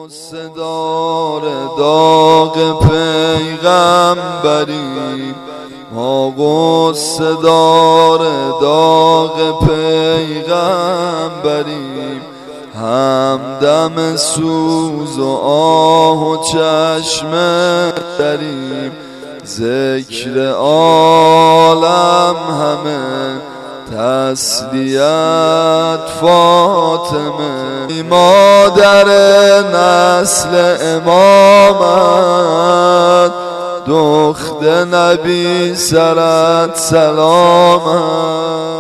غصه دار داغ پیغمبریم، ما غصه دار داغ پیغمبریم. همدم سوز و آه و چشم دریم، ذکر عالم همه تسلیت فاطمه. مادر نسل امامت، دختر نبی سرت سلامت.